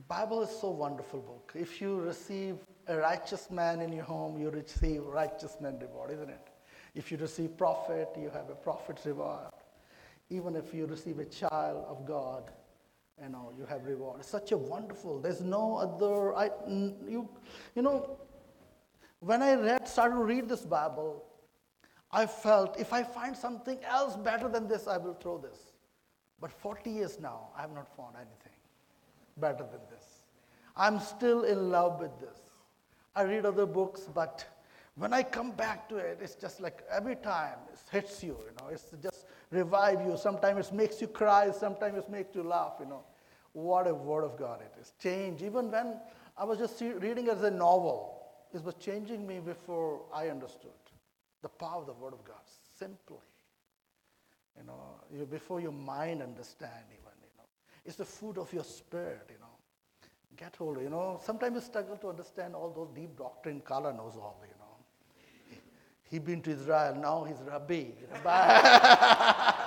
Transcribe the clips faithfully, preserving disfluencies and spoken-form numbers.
Bible is so wonderful book. If you receive a righteous man in your home, you receive righteous man reward, isn't it? If you receive prophet, you have a prophet's reward. Even if you receive a child of God, you know, you have reward. It's such a wonderful, there's no other, I, you, you know, when I read, started to read this Bible, I felt if I find something else better than this, I will throw this. But forty years now, I have not found anything better than this. I'm still in love with this. I read other books, but when I come back to it, it's just like every time it hits you, you know, it's just revive you. Sometimes it makes you cry, sometimes it makes you laugh, you know. What a word of God it is. Change. Even when I was just reading it as a novel, it was changing me before I understood the power of the word of God. Simply. You know, you, before your mind understand even, you know. It's the food of your spirit, you know. Get hold of, you know. Sometimes you struggle to understand all those deep doctrine. Kala knows all, you know. He, he been to Israel, now he's Rabbi. Rabbi.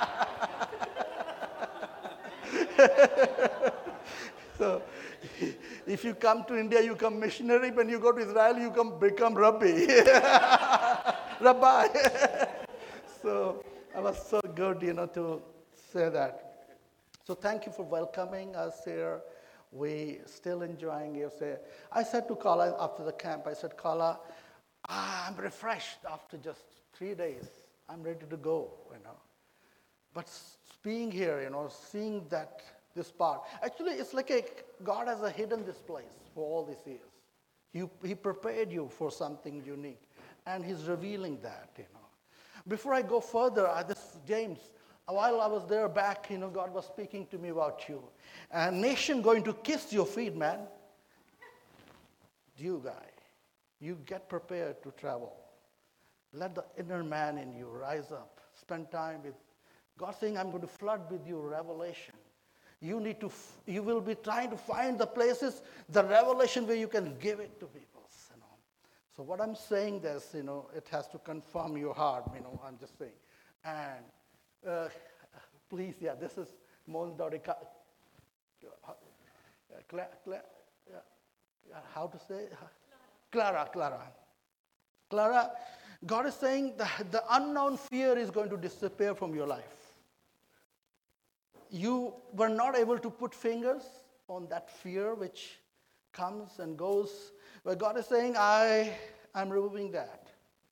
So, if you come to India, you come missionary. When you go to Israel, you come become Rabbi. Rabbi. So, it was so good, you know, to say that. So, thank you for welcoming us here. We still enjoying you. Say, I said to Kala after the camp, I said, Kala, I'm refreshed after just three days. I'm ready to go, you know. But being here, you know, seeing that this part, actually, it's like a, God has a hidden this place for all these years. He, he prepared you for something unique, and He's revealing that, you know. Before I go further, I, this James, while I was there back, you know, God was speaking to me about you. A nation going to kiss your feet, man. You guy, you get prepared to travel. Let the inner man in you rise up. Spend time with God, saying, I'm going to flood with you revelation. You need to, you will be trying to find the places, the revelation where you can give it to people, you know. So what I'm saying this, you know, it has to confirm your heart, you know, I'm just saying. And uh, please, yeah, this is Mon Dodika. Cla- Cla- yeah, how to say? Clara, Clara. Clara, God is saying that the unknown fear is going to disappear from your life. You were not able to put fingers on that fear which comes and goes. But God is saying, I am removing that.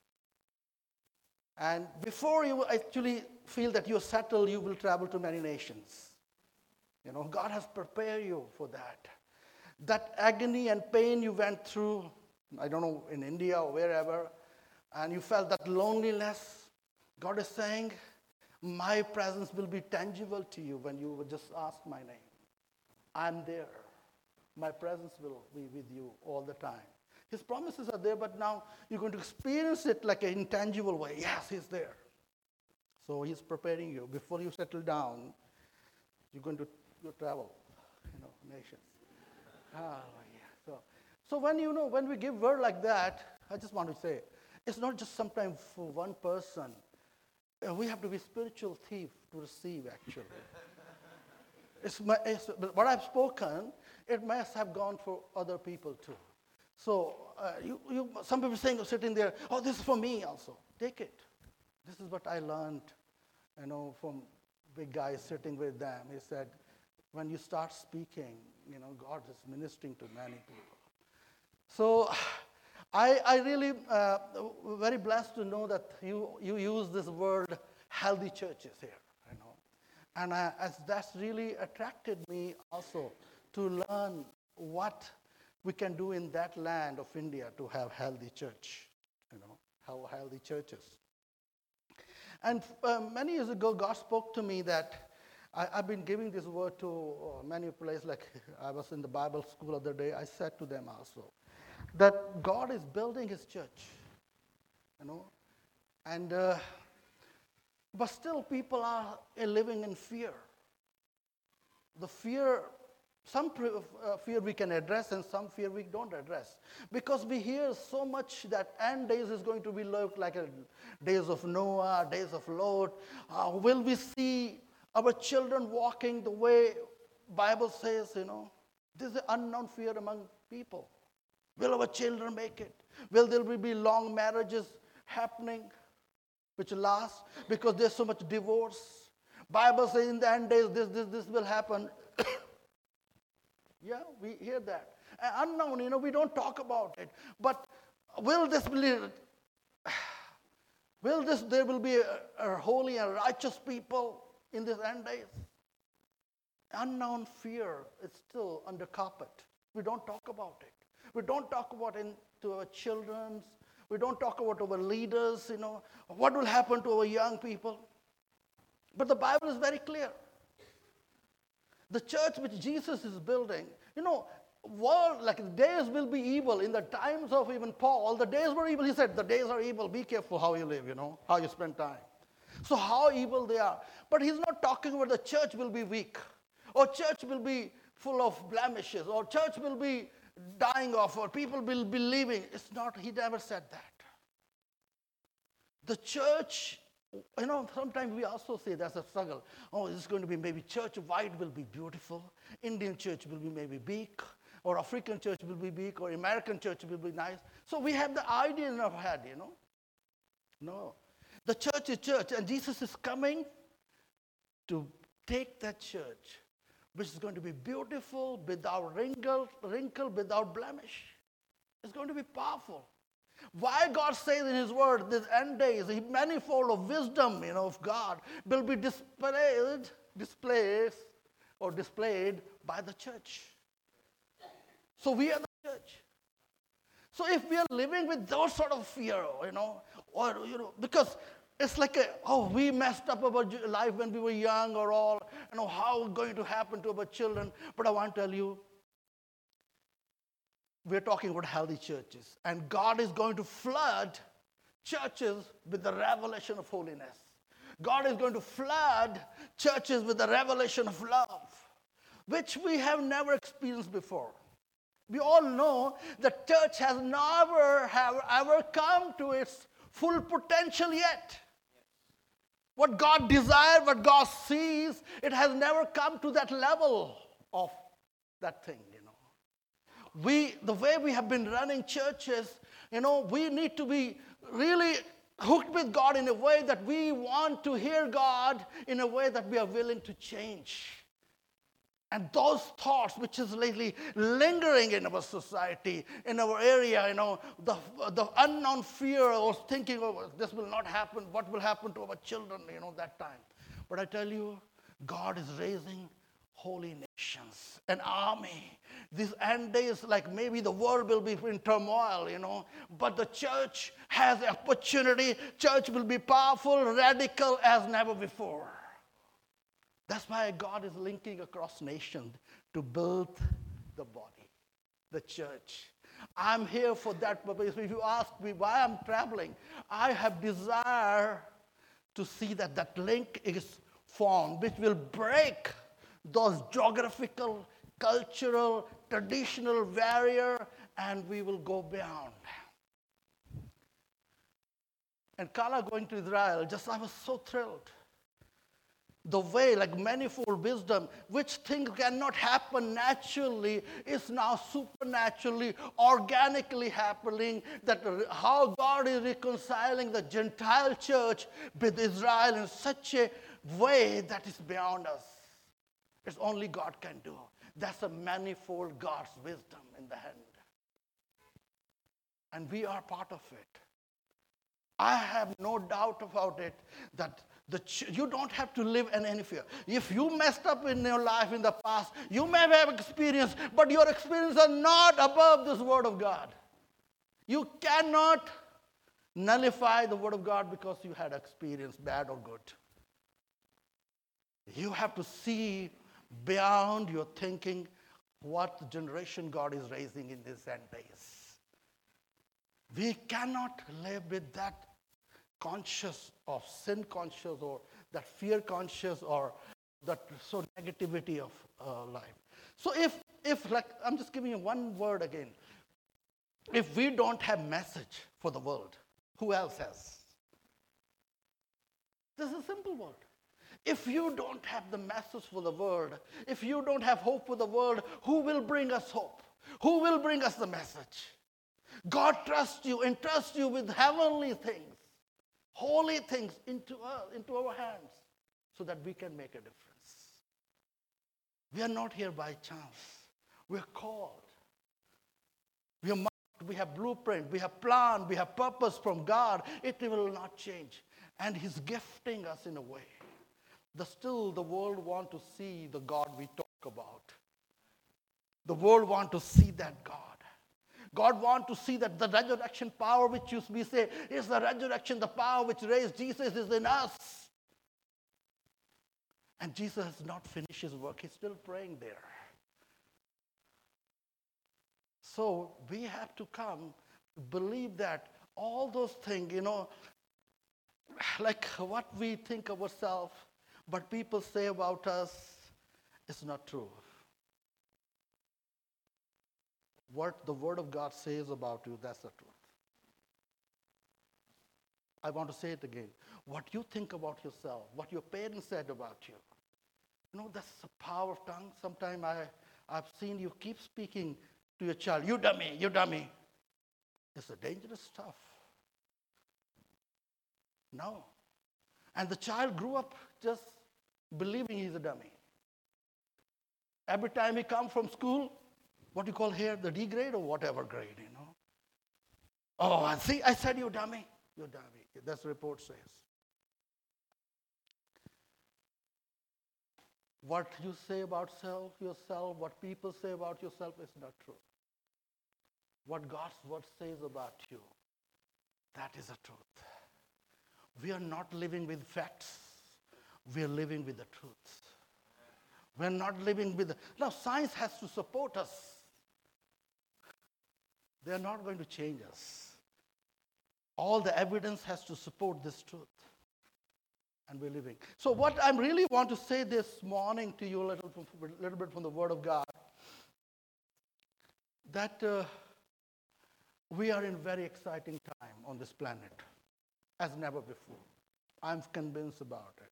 And before you actually feel that you're settled, you will travel to many nations. You know, God has prepared you for that. That agony and pain you went through, I don't know, in India or wherever, and you felt that loneliness, God is saying, my presence will be tangible to you when you would just ask my name. I'm there. My presence will be with you all the time. His promises are there, but now you're going to experience it like an intangible way. Yes, He's there. So He's preparing you. Before you settle down, you're going to you travel, you know, nations. Oh, yeah. So, so when you know, when we give word like that, I just want to say, it's not just sometimes for one person. Uh, we have to be spiritual thief to receive, actually. it's, my, it's what I've spoken, it must have gone for other people too. So uh, you, you, some people saying, sitting there, oh, this is for me also. Take it. This is what I learned, you know, from big guys sitting with them. He said, when you start speaking, you know, God is ministering to many people. So I, I really uh, very blessed to know that you, you use this word healthy churches here, you know. And I, as that's really attracted me also to learn what we can do in that land of India to have healthy church, you know, how healthy churches. And uh, many years ago, God spoke to me that I, I've been giving this word to uh, many places, like I was in the Bible school the other day, I said to them also, that God is building His church, you know, and uh, but still people are uh, living in fear. The fear, some uh, fear we can address and some fear we don't address. Because we hear so much that end days is going to be look like a days of Noah, days of Lot. Uh, will we see our children walking the way Bible says, you know? There's an unknown fear among people. Will our children make it? Will there be long marriages happening which last because there's so much divorce? Bible says in the end days this, this, this will happen. Yeah, we hear that. And unknown, you know, we don't talk about it. But will this be, will this, there will be a, a holy and righteous people in this end days? Unknown fear is still under carpet. We don't talk about it. We don't talk about it to our children. We don't talk about our leaders, you know. What will happen to our young people? But the Bible is very clear. The church which Jesus is building, you know, world, like the days will be evil. In the times of even Paul, the days were evil. He said, the days are evil. Be careful how you live, you know, how you spend time. So how evil they are. But he's not talking about the church will be weak, or church will be full of blemishes, or church will be dying off, or people will be leaving. It's not, he never said that. The church, you know, sometimes we also say there's a struggle. Oh, it's going to be maybe church-wide will be beautiful. Indian church will be maybe big, or African church will be big, or American church will be nice. So we have the idea in our head, you know. No. The church is church, and Jesus is coming to take that church, which is going to be beautiful, without wrinkle, wrinkle, without blemish. It's going to be powerful. Why God says in his word, this end days, the manifold of wisdom, you know, of God will be displayed, displayed, or displayed by the church. So we are the church. So if we are living with those sort of fear, you know, or, you know, because it's like, a, oh, we messed up our life when we were young or all, you know, how is going to happen to our children. But I want to tell you, we're talking about healthy churches. And God is going to flood churches with the revelation of holiness. God is going to flood churches with the revelation of love, which we have never experienced before. We all know the church has never have ever come to its full potential yet. What God desires, what God sees, it has never come to that level of that thing, you know. We, the way we have been running churches, you know, we need to be really hooked with God in a way that we want to hear God in a way that we are willing to change. And those thoughts which is lately lingering in our society, in our area, you know, the, the unknown fear of thinking, oh, this will not happen, what will happen to our children, you know, that time. But I tell you, God is raising holy nations, an army. These end days, like maybe the world will be in turmoil, you know, but the church has the opportunity. Church will be powerful, radical as never before. That's why God is linking across nations to build the body, the church. I'm here for that purpose. If you ask me why I'm traveling, I have desire to see that that link is formed, which will break those geographical, cultural, traditional barrier, and we will go beyond. And Kala going to Israel, just I was so thrilled. The way, like manifold wisdom, which things cannot happen naturally, is now supernaturally, organically happening. That how God is reconciling the Gentile church with Israel in such a way that is beyond us. It's only God can do. That's a manifold God's wisdom in the hand. And we are part of it. I have no doubt about it that the ch- you don't have to live in any fear. If you messed up in your life in the past, you may have experience, but your experiences are not above this word of God. You cannot nullify the word of God because you had experience, bad or good. You have to see beyond your thinking what generation God is raising in these end days. We cannot live with that conscious of sin conscious or that fear conscious or that so negativity of uh, life. So if, if like, I'm just giving you one word again. If we don't have message for the world, who else has? This is a simple word. If you don't have the message for the world, if you don't have hope for the world, who will bring us hope? Who will bring us the message? God trusts you and trusts you with heavenly things, holy things into our, into our hands so that we can make a difference. We are not here by chance. We are called. We are marked. We have blueprint. We have plan. We have purpose from God. It will not change. And He's gifting us in a way. The still the world want to see the God we talk about. The world want to see that God. God want to see that the resurrection power which you, we say is the resurrection, the power which raised Jesus is in us. And Jesus has not finished His work. He's still praying there. So we have to come to believe that all those things, you know, like what we think of ourselves, what people say about us, is not true. What the Word of God says about you, that's the truth. I want to say it again. What you think about yourself, what your parents said about you, you know, that's the power of tongue. Sometimes I, I've seen you keep speaking to your child, you dummy, you dummy. It's a dangerous stuff. No. And the child grew up just believing he's a dummy. Every time he comes from school, what do you call here, the D grade or whatever grade, you know. Oh, I see, I said you dummy. You dummy. That's the report says. What you say about self, yourself, what people say about yourself is not true. What God's word says about you, that is the truth. We are not living with facts. We are living with the truth. We are not living with... The, now, science has to support us. They are not going to change us. All the evidence has to support this truth. And we're living. So what I really want to say this morning to you a little, a little bit from the Word of God, that uh, we are in a very exciting time on this planet, as never before. I'm convinced about it.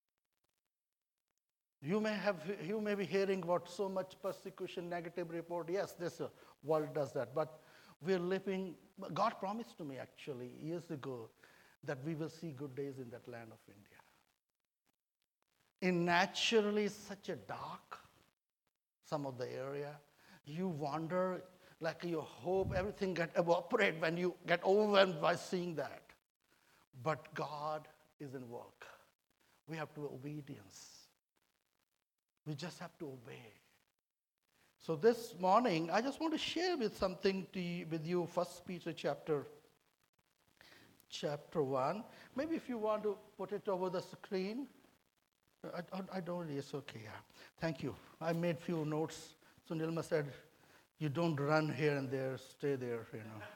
You may have, you may be hearing about so much persecution, negative report. Yes, this uh, world does that. But we're living, God promised to me actually years ago that we will see good days in that land of India. In naturally such a dark, some of the area, you wonder, like your hope, everything get evaporate when you get overwhelmed by seeing that. But God is in work. We have to obedience. We just have to obey. So this morning, I just want to share with something to you, with you, First Peter chapter, chapter one. Maybe if you want to put it over the screen. I, I, I don't, it's okay, yeah. Thank you. I made few notes. So Nilma said, you don't run here and there, stay there, you know.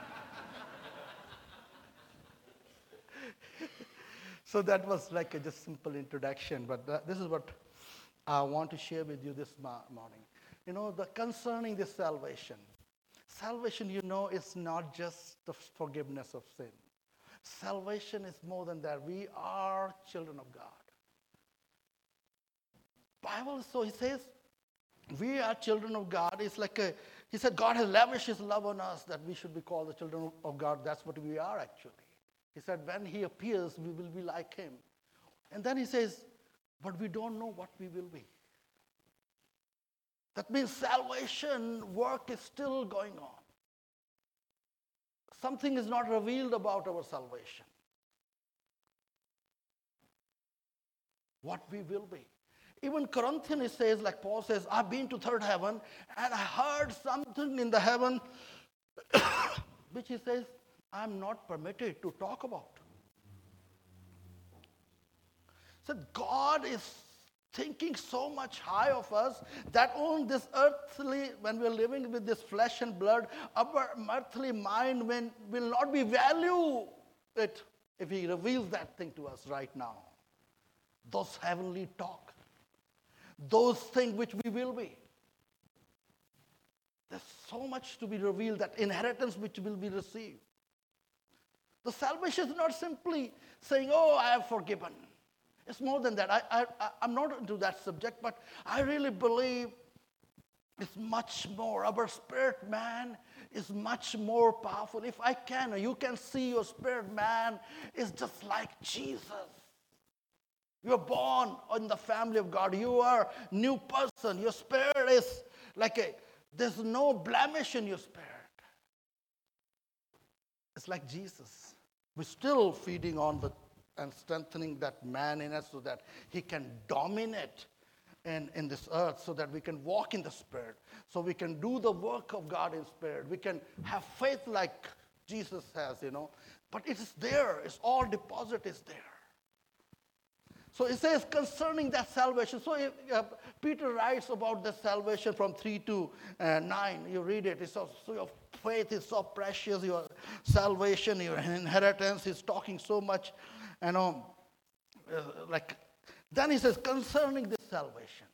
So that was like a just simple introduction, but that, this is what I want to share with you this morning. You know, the concerning this salvation. Salvation, you know, is not just the forgiveness of sin. Salvation is more than that. We are children of God. Bible, so he says, we are children of God. It's like a, he said, God has lavished his love on us that we should be called the children of God. That's what we are actually. He said, when he appears, we will be like him. And then he says, but we don't know what we will be. That means salvation work is still going on. Something is not revealed about our salvation. What we will be. Even Corinthians says, like Paul says, I've been to third heaven and I heard something in the heaven which he says, I'm not permitted to talk about. So God is thinking so much high of us that on this earthly, when we're living with this flesh and blood, our earthly mind when, will not be value it if he reveals that thing to us right now. Those heavenly talk. Those things which we will be. There's so much to be revealed, that inheritance which will be received. The salvation is not simply saying, oh, I have forgiven. It's more than that. I, I, I- I'm not into that subject, but I really believe it's much more. Our spirit man is much more powerful. If I can, you can see your spirit man is just like Jesus. You're born in the family of God. You are a new person. Your spirit is like a, there's no blemish in your spirit. It's like Jesus. We're still feeding on the and strengthening that man in us so that he can dominate in, in this earth, so that we can walk in the Spirit, so we can do the work of God in Spirit. We can have faith like Jesus has, you know. But it is there. It's all deposit is there. So it says concerning that salvation. So if, uh, Peter writes about the salvation from three to uh, nine. You read it. It's so, so your faith is so precious. Your salvation, your inheritance. He's talking so much, you know, uh, like. Then he says concerning this salvation,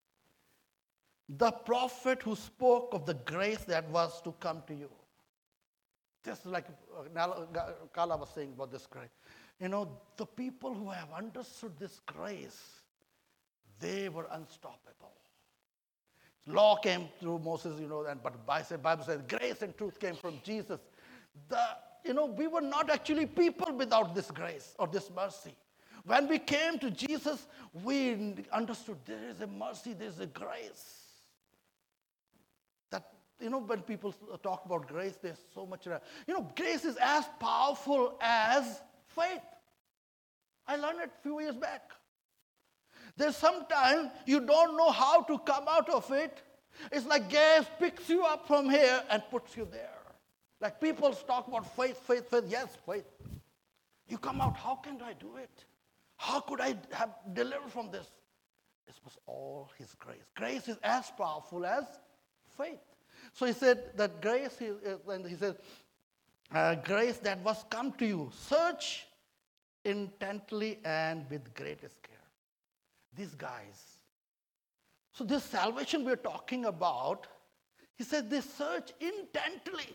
the prophet who spoke of the grace that was to come to you. Just like uh, Kala was saying about this grace. You know, the people who have understood this grace, they were unstoppable. Law came through Moses, you know, and but the Bible says grace and truth came from Jesus. The, you know, we were not actually people without this grace or this mercy. When we came to Jesus, we understood there is a mercy, there is a grace. That, you know, when people talk about grace, there's so much, you know, grace is as powerful as faith. I learned it a few years back. There's sometimes you don't know how to come out of it. It's like gas picks you up from here and puts you there. Like people talk about faith, faith, faith. Yes, faith. You come out, how can I do it? How could I have delivered from this? This was all his grace. Grace is as powerful as faith. So he said that grace, he, and he said, uh, grace that was come to you. Search intently and with greatest care. These guys. So this salvation we're talking about, he said they search intently.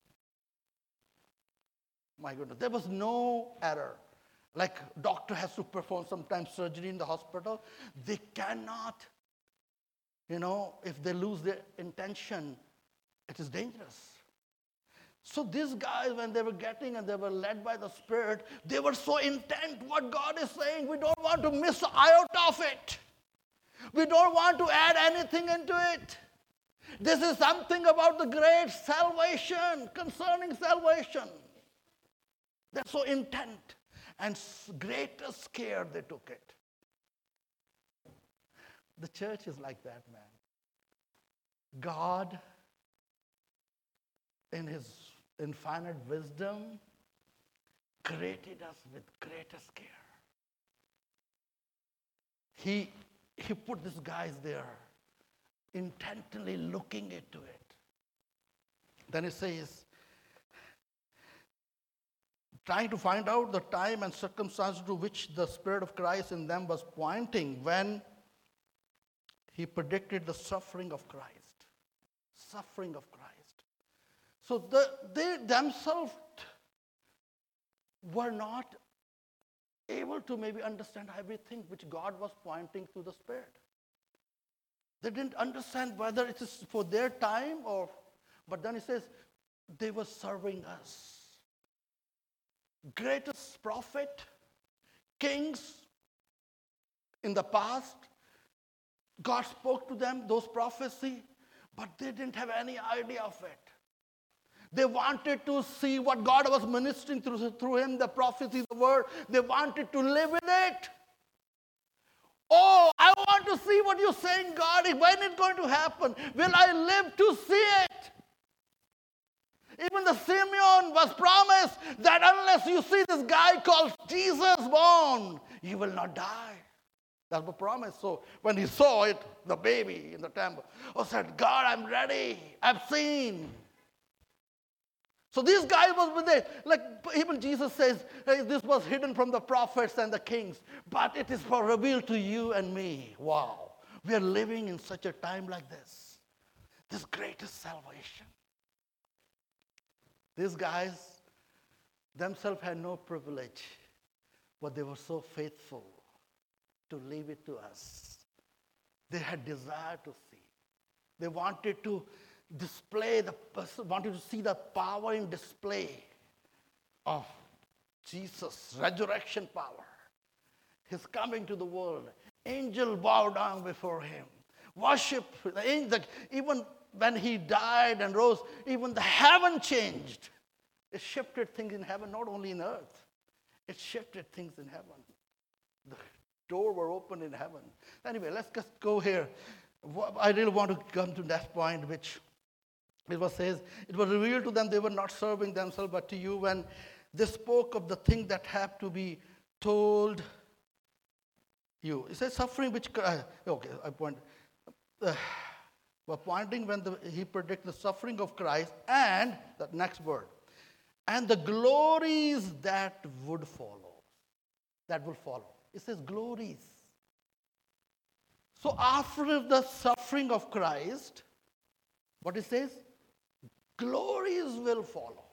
My goodness, there was no error. Like doctor has to perform sometimes surgery in the hospital. They cannot, you know, if they lose their intention, it is dangerous. So these guys, when they were getting and they were led by the Spirit, they were so intent what God is saying. We don't want to miss an iota of it. We don't want to add anything into it. This is something about the great salvation, concerning salvation. They're so intent. And greatest care they took it. The church is like that, man. God, in his infinite wisdom, created us with greatest care. He, he put these guys there, intentionally looking into it. Then it says, trying to find out the time and circumstance to which the Spirit of Christ in them was pointing when he predicted the suffering of Christ. Suffering of Christ. So the, they themselves were not able to maybe understand everything which God was pointing to the Spirit. They didn't understand whether it is for their time or, but then he says, they were serving us. Greatest prophet, kings in the past, God spoke to them, those prophecy, but they didn't have any idea of it. They wanted to see what God was ministering through, through him, the prophecy, the word. They wanted to live with it. Oh, I want to see what you're saying, God. When it's going to happen? Will I live to see it? Even the Simeon was promised that unless you see this guy called Jesus born, you will not die. That's the promise. So when he saw it, the baby in the temple, oh, said, God, I'm ready. I've seen. So this guy was with it. Like even Jesus says, hey, this was hidden from the prophets and the kings, but it is for revealed to you and me. Wow. We are living in such a time like this. This greatest salvation. These guys themselves had no privilege, but they were so faithful. to leave it to us. They had desire to see. They wanted to display the person, wanted to see the power in display of Jesus' resurrection power. His coming to the world. Angels bow down before him. Worship. The angel, even when he died and rose, even the heaven changed. It shifted things in heaven, not only in earth. It shifted things in heaven. The door were open in heaven. Anyway, let's just go here. I really want to come to that point, which it was says, it was revealed to them they were not serving themselves, but to you, when they spoke of the thing that had to be told you. It says suffering which, uh, okay, I point, uh, we're pointing when the, he predicts the suffering of Christ and, the next word, and the glories that would follow, that will follow. It says glories. So after the suffering of Christ, what it says? Glories will follow.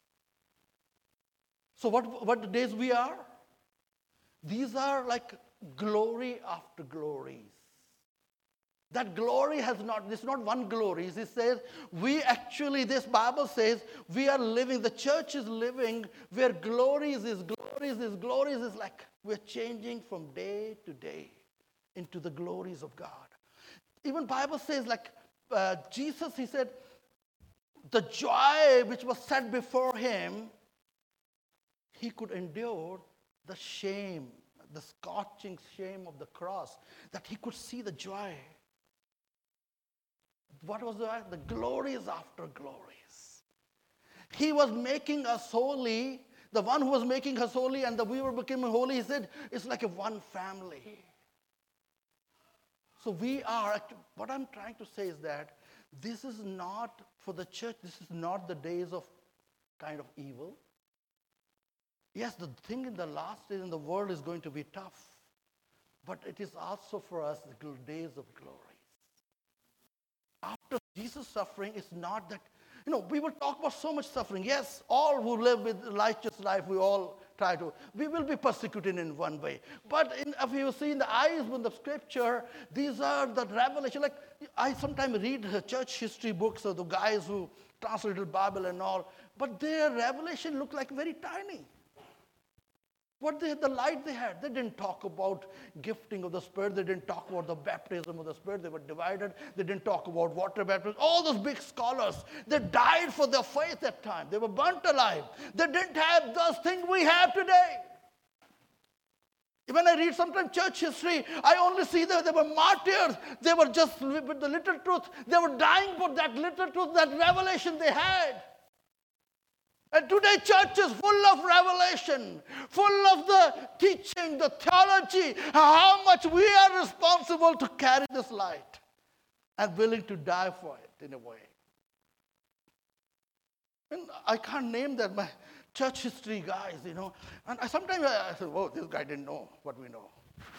So what, what days we are? These are like glory after glories. That glory has not, this is not one glory. It says, we actually, this Bible says, we are living, the church is living where glories is glories is glories is like we're changing from day to day into the glories of God. Even Bible says, like uh, Jesus, he said, the joy which was set before him, he could endure the shame, the scorching shame of the cross, that he could see the joy. What was that? The glories after glories. He was making us holy. The one who was making us holy and the we were becoming holy, he said, it's like a one family. So we are, what I'm trying to say is that this is not, for the church, this is not the days of kind of evil. Yes, the thing in the last days in the world is going to be tough. But it is also for us the days of glory. After Jesus' suffering, it's not that, you know, we will talk about so much suffering. Yes, all who live with righteous life, we all try to, we will be persecuted in one way. But in, if you see in the eyes of the scripture, these are the revelation. Like, I sometimes read church history books of the guys who translated the Bible and all, but their revelation looked like very tiny. What they, the light they had, they didn't talk about gifting of the Spirit. They didn't talk about the baptism of the Spirit. They were divided. They didn't talk about water baptism. All those big scholars, they died for their faith at that time. They were burnt alive. They didn't have those things we have today. When I read sometimes church history, I only see that they were martyrs. They were just with the little truth. They were dying for that little truth, that revelation they had. And today church is full of revelation, full of the teaching, the theology, how much we are responsible to carry this light and willing to die for it in a way. And I can't name that, my church history guys, you know. And I, sometimes I, I say, oh, this guy didn't know what we know.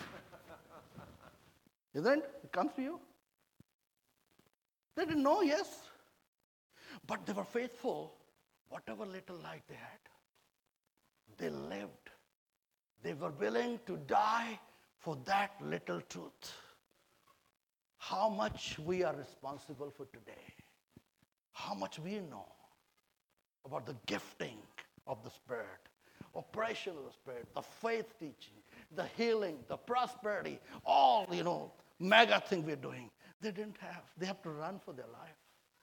Isn't it? It comes to you. They didn't know, yes. But they were faithful. Whatever little light they had, they lived. They were willing to die for that little truth. How much we are responsible for today. How much we know about the gifting of the Spirit, operation of the Spirit, the faith teaching, the healing, the prosperity, all, you know, mega thing we're doing. They didn't have. They have to run for their life.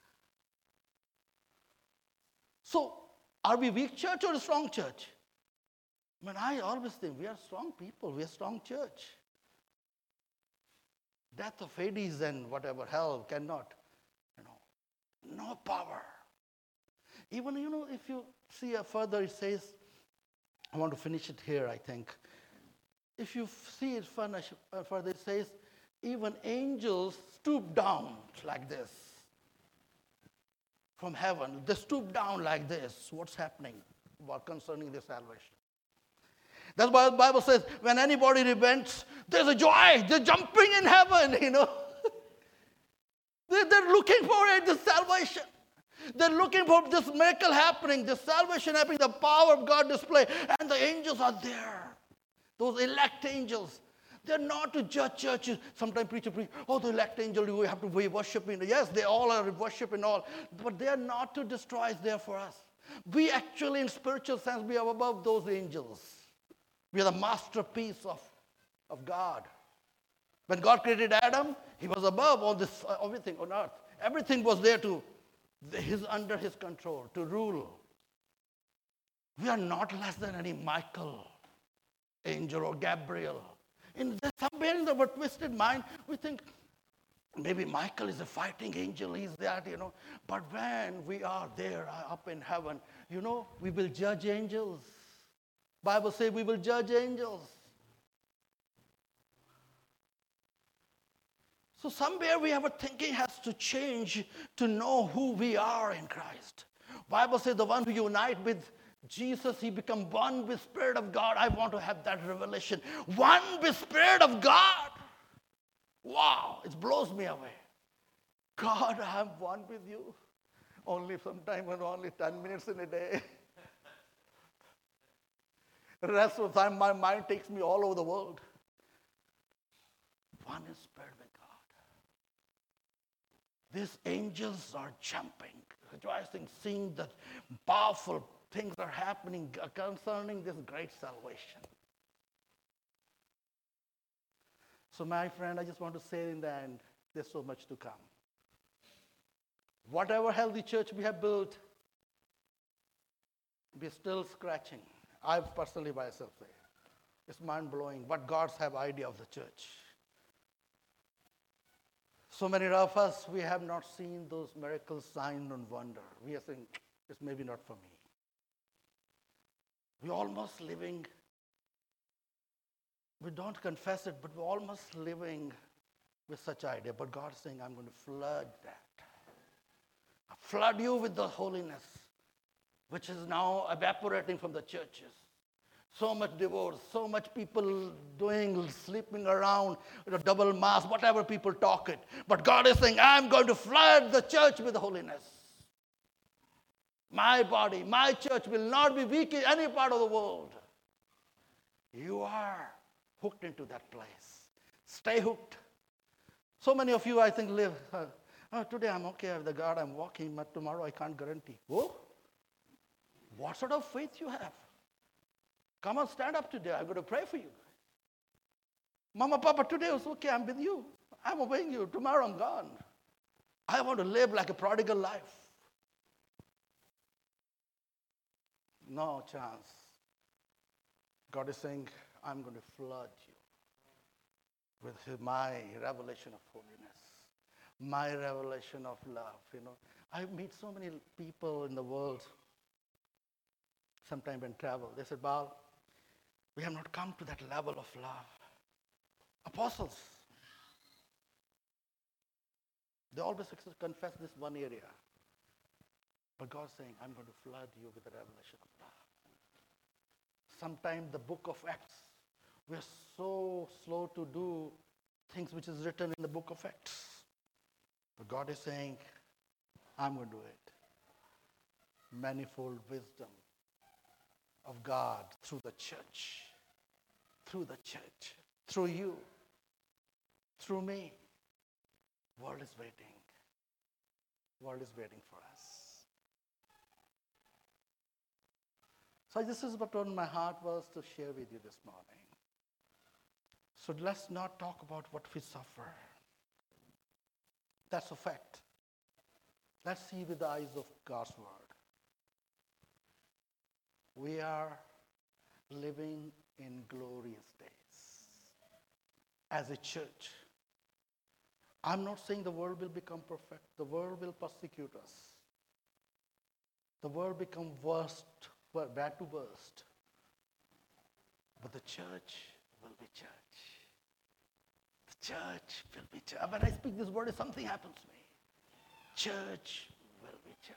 So, are we weak church or a strong church? I mean, I always think we are strong people. We are strong church. Death of Hades and whatever, hell cannot, you know, no power. Even, you know, if you see a further, it says, I want to finish it here, I think. If you see it further, it says, even angels stoop down like this. From heaven, they stoop down like this. What's happening about concerning their salvation? That's why the Bible says, when anybody repents, there's a joy. They're jumping in heaven, you know. they're, they're looking for it, this salvation. They're looking for this miracle happening, this salvation happening, the power of God display. And the angels are there. Those elect angels. They're not to judge churches. Sometimes preacher preach, oh, the elect angel, you have to be worshiping. Yes, they all are worshiping all. But they are not to destroy. It's there for us. We actually, in spiritual sense, we are above those angels. We are the masterpiece of, of God. When God created Adam, he was above all this, uh, everything on earth. Everything was there to, his, under his control, to rule. We are not less than any Michael, angel, or Gabriel. In the, somewhere in our twisted mind, we think maybe Michael is a fighting angel, he's that, you know. But when we are there uh, up in heaven, you know, we will judge angels. Bible says we will judge angels. So somewhere we have a thinking has to change to know who we are in Christ. Bible says the one who unite with Jesus, he become one with Spirit of God. I want to have that revelation. One with Spirit of God. Wow, it blows me away. God, I'm one with you. Only sometime and only ten minutes in a day. The rest of the time, my mind takes me all over the world. One is Spirit with God. These angels are jumping, rejoicing, seeing that powerful things are happening concerning this great salvation. So, my friend, I just want to say in the end, there's so much to come. Whatever healthy church we have built, we're still scratching. I personally myself say, it's mind-blowing what God's have idea of the church. So many of us, we have not seen those miracles, sign and wonder. We are saying, it's maybe not for me. We're almost living, we don't confess it, but we're almost living with such idea. But God is saying, I'm going to flood that. I'll flood you with the holiness, which is now evaporating from the churches. So much divorce, so much people doing, sleeping around, you know, double mass, whatever people talk it. But God is saying, I'm going to flood the church with holiness. My body, my church will not be weak in any part of the world. You are hooked into that place. Stay hooked. So many of you, I think, live, uh, oh, today I'm okay with the God I'm walking, but tomorrow I can't guarantee. Oh, what sort of faith you have? Come on, stand up today. I'm going to pray for you. Mama, Papa, today was okay. I'm with you. I'm obeying you. Tomorrow I'm gone. I want to live like a prodigal life. No chance. God is saying, I'm going to flood you with my revelation of holiness, my revelation of love. You know, I meet so many people in the world, sometimes when travel. They said, Baal, we have not come to that level of love. Apostles, they always confess this one area. But God's saying, I'm going to flood you with the revelation of love. Sometimes the book of Acts, we're so slow to do things which is written in the book of Acts. But God is saying, I'm going to do it. Manifold wisdom of God through the church, through the church, through you, through me. World is waiting. World is waiting for us. So this is what on my heart was to share with you this morning. So let's not talk about what we suffer. That's a fact. Let's see with the eyes of God's word. We are living in glorious days as a church. I'm not saying the world will become perfect. The world will persecute us. The world become worst, bad to worst. But the church will be church. The church will be church. When I speak this word, something happens to me. Church will be church.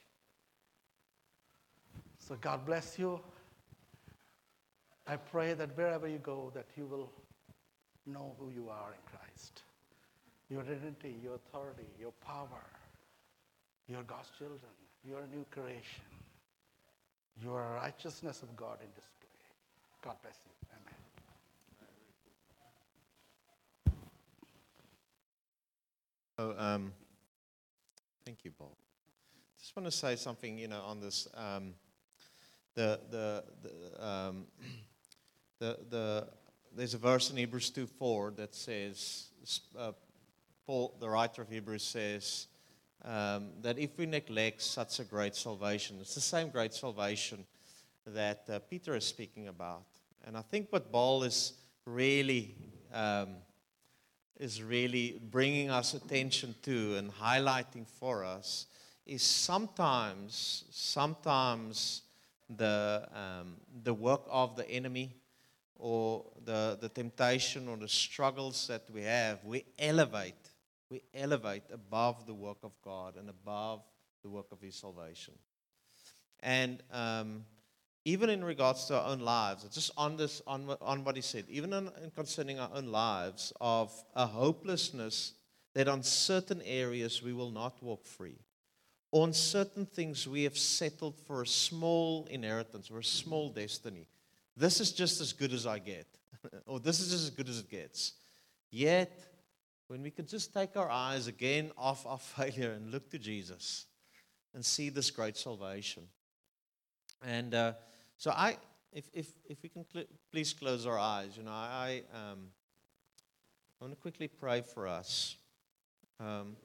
So God bless you. I pray that wherever you go, that you will know who you are in Christ. Your identity, your authority, your power. You're God's children. You're a new creation. You are a righteousness of God in display. God bless you. Amen. Oh, um, thank you, Paul. Just want to say something, you know, on this. Um, the the the, um, the the there's a verse in Hebrews two four that says, uh, Paul, the writer of Hebrews, says um, that if we neglect such a great salvation, it's the same great salvation that uh, Peter is speaking about. And I think what Paul is really um, is really bringing us attention to and highlighting for us is sometimes, sometimes the um, the work of the enemy or the the temptation or the struggles that we have, we elevate, we elevate above the work of God and above the work of His salvation. And um, even in regards to our own lives, just on this, on on what he said, even in, in concerning our own lives, of a hopelessness that on certain areas we will not walk free. On certain things we have settled for a small inheritance or a small destiny. This is just as good as I get. Or this is just as good as it gets. Yet, when we could just take our eyes again off our failure and look to Jesus and see this great salvation. And uh, so I, if if if we can cl- please close our eyes, you know, I um, I want to quickly pray for us. Um,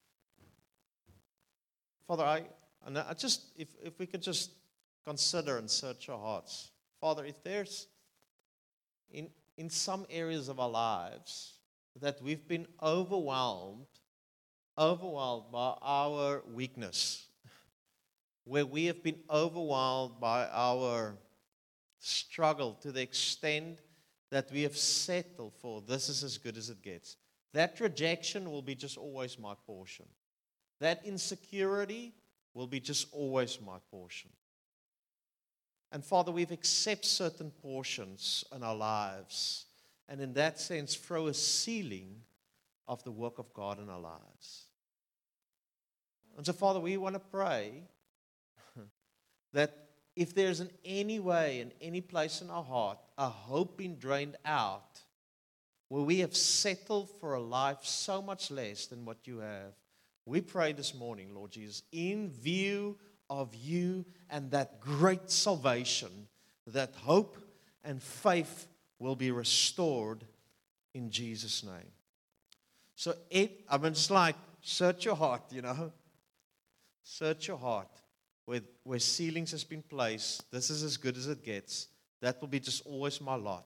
Father, I, and I just, if, if we could just consider and search our hearts. Father, if there's in, in some areas of our lives that we've been overwhelmed, overwhelmed by our weakness, where we have been overwhelmed by our struggle to the extent that we have settled for this is as good as it gets, that rejection will be just always my portion. That insecurity will be just always my portion. And Father, we've accepted certain portions in our lives, and in that sense, throw a ceiling of the work of God in our lives. And so, Father, we want to pray that if there's in any way, in any place in our heart, a hope being drained out, where we have settled for a life so much less than what you have, we pray this morning, Lord Jesus, in view of you and that great salvation, that hope and faith will be restored in Jesus' name. So it, I mean, it's like, search your heart, you know. Search your heart. Where, where ceilings has been placed, this is as good as it gets. That will be just always my lot.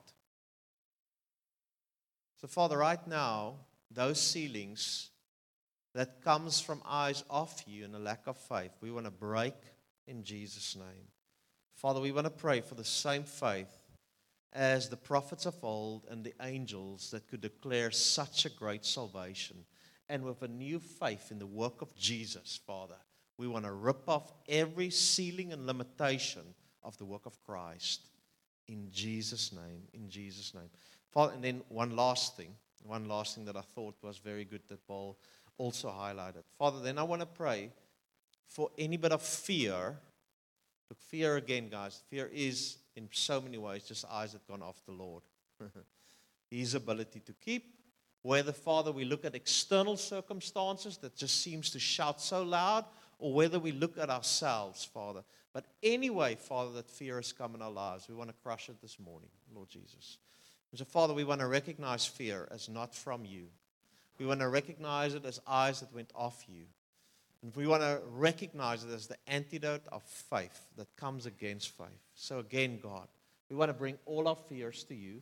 So Father, right now, those ceilings that comes from eyes off you and a lack of faith, we want to break in Jesus' name. Father, we want to pray for the same faith as the prophets of old and the angels that could declare such a great salvation. And with a new faith in the work of Jesus, Father, we want to rip off every ceiling and limitation of the work of Christ. In Jesus' name, in Jesus' name. Father, and then one last thing, one last thing that I thought was very good that Paul also highlighted. Father, then I want to pray for any bit of fear. Look, fear again, guys. Fear is, in so many ways, just eyes that gone off the Lord. His ability to keep. Whether, Father, we look at external circumstances that just seems to shout so loud, or whether we look at ourselves, Father. But anyway, Father, that fear has come in our lives, we want to crush it this morning, Lord Jesus. And so, Father, we want to recognize fear as not from you. We want to recognize it as eyes that went off you. And we want to recognize it as the antidote of faith that comes against faith. So again, God, we want to bring all our fears to you.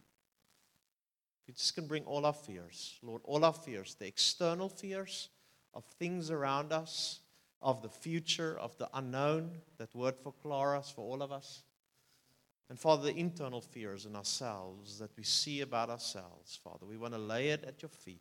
We just can bring all our fears, Lord, all our fears, the external fears of things around us, of the future, of the unknown, that word for Clara, for all of us. And Father, the internal fears in ourselves that we see about ourselves, Father, we want to lay it at your feet.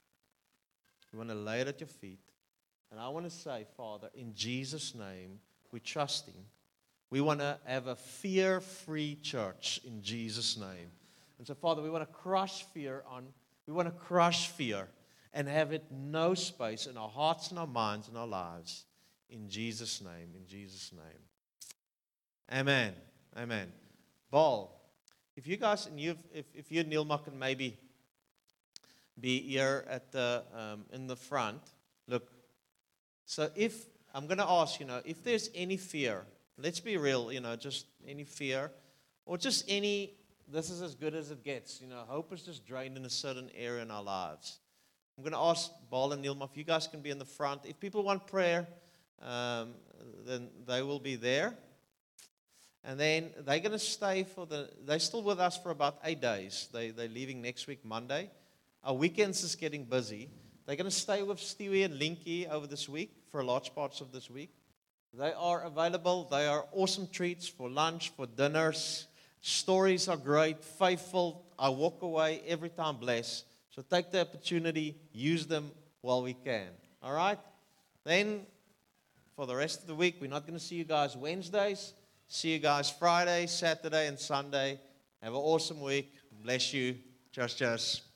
We want to lay it at your feet. And I want to say, Father, in Jesus' name, we're trusting. We want to have a fear-free church in Jesus' name. And so, Father, we want to crush fear on, we want to crush fear and have it no space in our hearts and our minds and our lives. In Jesus' name, in Jesus' name. Amen. Amen. Ball, if you guys, and you've, if, if you and Neil can maybe be here at the um, in the front. Look, so if I'm going to ask, you know, if there's any fear, let's be real, you know, just any fear, or just any, this is as good as it gets, you know, hope is just drained in a certain area in our lives. I'm going to ask Bal and Nilma if you guys can be in the front. If people want prayer, um, then they will be there. And then they're going to stay for the, they're still with us for about eight days. They, they're leaving next week, Monday. Our weekends is getting busy. They're going to stay with Stewie and Linky over this week for large parts of this week. They are available. They are awesome treats for lunch, for dinners. Stories are great, faithful. I walk away every time blessed. So take the opportunity, use them while we can. All right? Then for the rest of the week, we're not going to see you guys Wednesdays. See you guys Friday, Saturday, and Sunday. Have an awesome week. Bless you. Just, just.